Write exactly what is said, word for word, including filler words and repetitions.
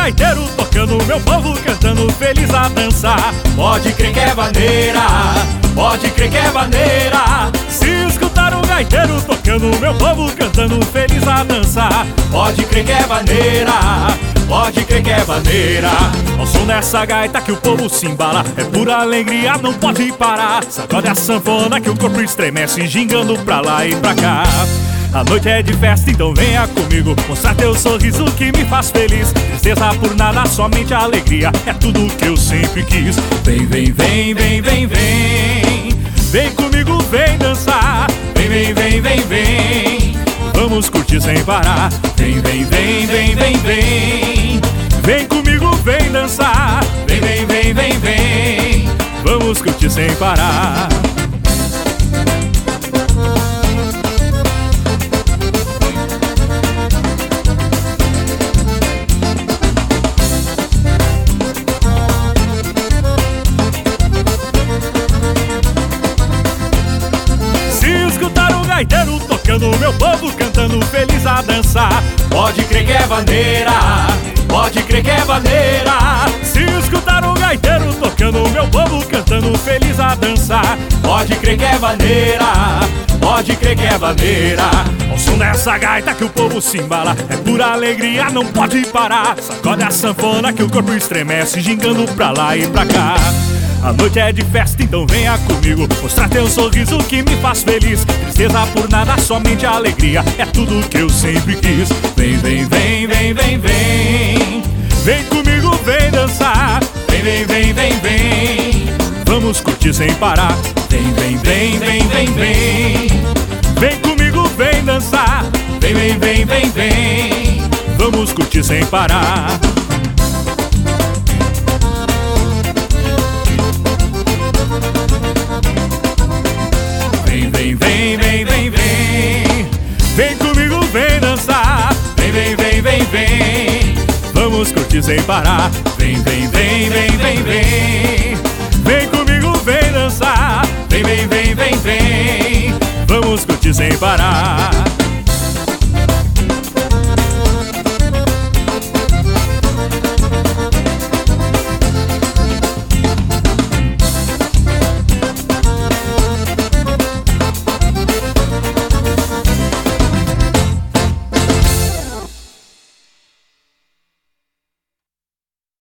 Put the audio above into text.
gaiteiro tocando, meu povo cantando, feliz a dançar. Pode crer que é maneira, pode crer que é maneira. Se escutar um gaiteiro tocando, meu povo cantando, feliz a dançar. Pode crer que é maneira, pode crer que é maneira. Ao som dessa gaita que o povo se embala, é pura alegria, não pode parar. Sacode a sanfona que o corpo estremece, gingando pra lá e pra cá. A noite é de festa, então venha comigo, mostrar teu sorriso que me faz feliz. Tristeza por nada, somente alegria, é tudo que eu sempre quis. Vem, vem, vem, vem, vem, vem. Vem comigo, vem dançar. Vem, vem, vem, vem, vem. Vamos curtir sem parar. Vem, vem, vem, vem, vem, vem. Vem comigo, vem dançar. Vem, vem, vem, vem, vem. Vamos curtir sem parar. Gaiteiro tocando, meu povo cantando, feliz a dançar. Pode crer que é maneira, pode crer que é maneira. Se escutar um gaiteiro tocando, meu povo cantando, feliz a dançar. Pode crer que é maneira, pode crer que é maneira. Ao som dessa gaita que o povo se embala, é pura alegria, não pode parar. Sacode a sanfona que o corpo estremece, gingando pra lá e pra cá. A noite é de festa, então venha comigo, mostrar teu sorriso que me faz feliz. Tristeza por nada, somente alegria, é tudo que eu sempre quis. Vem, vem, vem, vem, vem, vem. Vem comigo, vem dançar. Vem, vem, vem, vem, vem. Vamos curtir sem parar. Vem, vem, vem, vem, vem, vem. Vem comigo, vem dançar. Vem, vem, vem, vem, vem. Vamos curtir sem parar. Vem, vem, vem, vem, vem, vem. Vem comigo, vem dançar. Vem, vem, vem, vem, vem. Vamos curtir sem parar. Vem, vem, vem, vem, vem, vem. Vem comigo, vem dançar. Vem, vem, vem, vem, vem. Vamos curtir sem parar.